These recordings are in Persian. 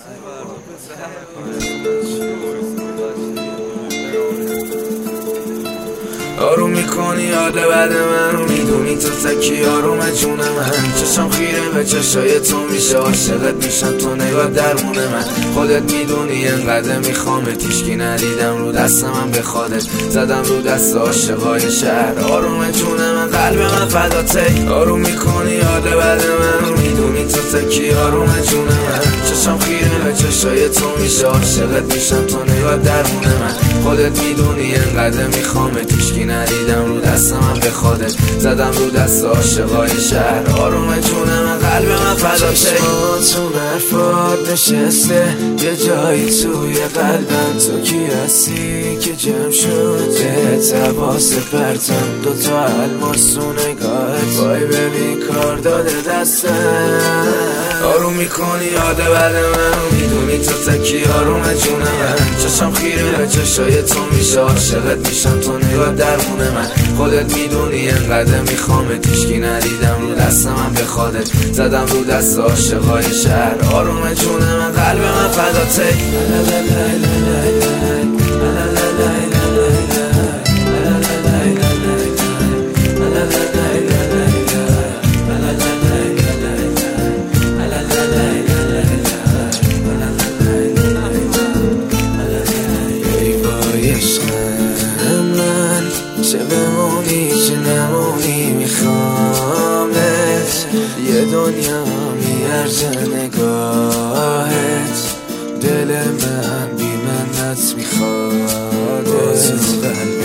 آروم میکنی حال بد من رو، میدونی تو تکی آروم جون من. چشم خیره به چشای تو میشه، عاشقت میشم تو نگاه درمون من. خودت میدونی انقدر میخوامت، هیچکی ندیدم رو دست من به خودت، زدم رو دست عاشقای شهر. آروم جون من، قلب من فداته. آروم میکنی حال بد من رو، میدونی تو تکی آروم جون من. چشم خیره به چشای تو میشه، عاشقت میشم تو نگاه درمون من. خودت میدونی انقدر میخوامت، هیچکی ندیدم رو دست من به خودت، زدم رو دست عاشقای شهر. آروم جون من، قلب من فداته. چشماتون برفات نشسته یه جایی توی قلبم، تو کی هستی که جمع شد بهت حواس پرتم. دوتا الماس تو نگاهت، وای ببین کار داده دستم. آروم میکنی حال بد من، میدونی تو تکی آروم جون من. چشم خیره به چشای تو میشه، عاشقت میشم تو نگاه درمون من. خودت میدونی انقدر میخوامت، هیچکی ندیدم رو دست من به خودت، زدم رو دست عاشقای شهر. آروم جون من، قلب من فداته. چه بمونی چه نمونی میخوامت، یه دنیا میارزه نگاهت. دل من بی منت میخواد با تو قلب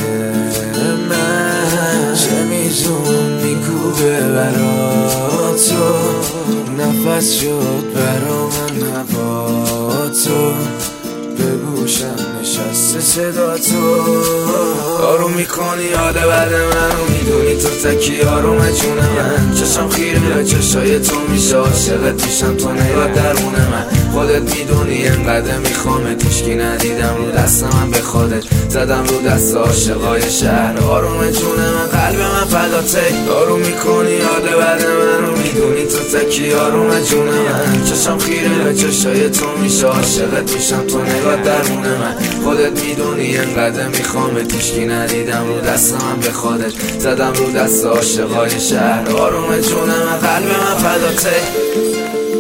من، چه میزون میکوبه برا تو، نفس شد برا من هوا تو، به گوشم نشسته صدا تو. آروم میکنی حال بد من، میدونی تو تکی آروم جون من. چشم خیره به چشای تو میشه، عاشقت میشم تو نگاه درمون من. خودت میدونی انقدر میخوامت، هیچکی ندیدم رو دست من به خودت، زدم رو دست عاشقای شهر. آروم جون من، قلب من فداته. آروم میکنی حال بد من، میدونی تو تکی آروم جون من. چشم خیره به چشای تو میشه، عاشقت میشم تو نگاه درمون من. خودت میدونی انقدر میخوامت، هیچکی ندیدم رو دست من به خودت، زدم رو دست عاشقای شهر. آروم جون من، قلب من فداته.